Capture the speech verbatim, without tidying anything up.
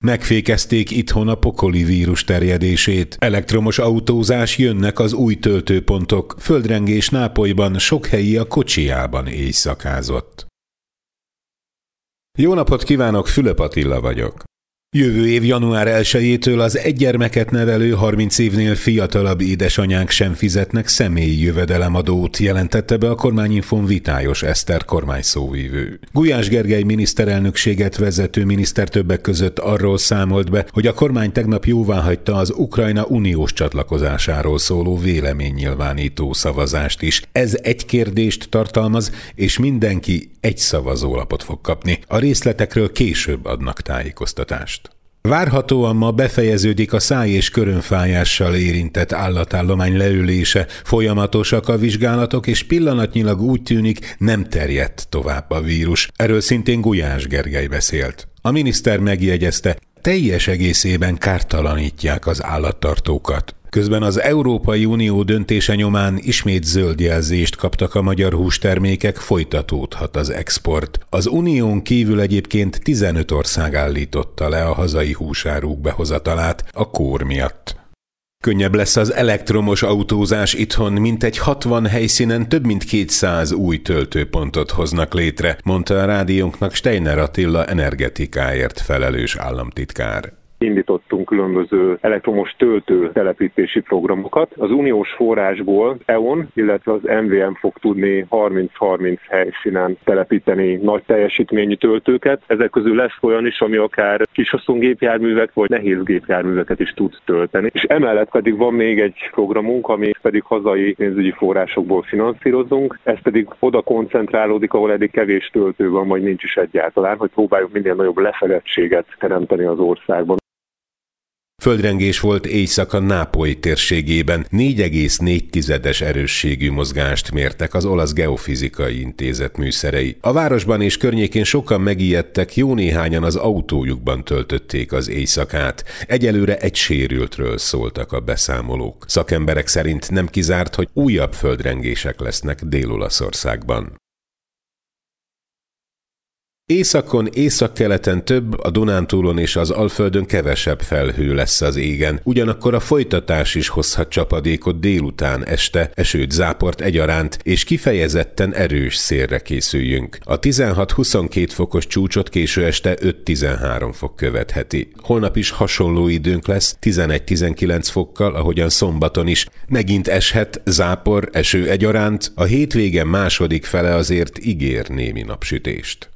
Megfékezték itthon a pokoli vírus terjedését. Elektromos autózás, jönnek az új töltőpontok. Földrengés Nápolyban, sok helyi a kocsijában éjszakázott. Jó napot kívánok, Fülöp Attila vagyok. Jövő év január elsejétől az egy gyermeket nevelő harminc évnél fiatalabb édesanyák sem fizetnek személyi jövedelemadót, jelentette be a Kormányinfón Vitályos Eszter kormányszóvivő. Gulyás Gergely miniszterelnökséget vezető miniszter többek között arról számolt be, hogy a kormány tegnap jóváhagyta az Ukrajna uniós csatlakozásáról szóló véleménynyilvánító szavazást is. Ez egy kérdést tartalmaz, és mindenki egy szavazólapot fog kapni. A részletekről később adnak tájékoztatást. Várhatóan ma befejeződik a száj- és körömfájással érintett állatállomány leülése, folyamatosak a vizsgálatok, és pillanatnyilag úgy tűnik, nem terjedt tovább a vírus. Erről szintén Gulyás Gergely beszélt. A miniszter megjegyezte, teljes egészében kártalanítják az állattartókat. Közben az Európai Unió döntése nyomán ismét zöld jelzést kaptak a magyar hústermékek, folytatódhat az export. Az unión kívül egyébként tizenöt ország állította le a hazai húsáruk behozatalát a kór miatt. Könnyebb lesz az elektromos autózás itthon, mintegy hatvan helyszínen több mint kétszáz új töltőpontot hoznak létre, mondta a rádiónknak Steiner Attila energetikáért felelős államtitkár. Indítottunk különböző elektromos töltő telepítési programokat. Az uniós forrásból é e o en, illetve az em vé em fog tudni harminc-harminc helyszínen telepíteni nagy teljesítményű töltőket. Ezek közül lesz olyan is, ami akár kishaszongépjárművek vagy nehéz gépjárműveket is tud tölteni. És emellett pedig van még egy programunk, ami pedig hazai pénzügyi forrásokból finanszírozunk. Ez pedig oda koncentrálódik, ahol eddig kevés töltő van, vagy nincs is egyáltalán, hogy próbáljuk minél nagyobb lefedettséget teremteni az országban. Földrengés volt éjszaka Nápoly térségében, négy egész négy tizedes erősségű mozgást mértek az olasz geofizikai intézet műszerei. A városban és környékén sokan megijedtek, jó néhányan az autójukban töltötték az éjszakát. Egyelőre egy sérültről szóltak a beszámolók. Szakemberek szerint nem kizárt, hogy újabb földrengések lesznek Dél-Olaszországban. Északon, északkeleten több, a Dunántúlon és az Alföldön kevesebb felhő lesz az égen. Ugyanakkor a folytatás is hozhat csapadékot délután, este, esőt, záport egyaránt, és kifejezetten erős szélre készüljünk. A tizenhat-huszonkét fokos csúcsot késő este öt-tizenhárom fok követheti. Holnap is hasonló időnk lesz, tizenegy-tizenkilenc fokkal, ahogyan szombaton is. Megint eshet, zápor, eső egyaránt, a hétvége második fele azért ígér némi napsütést.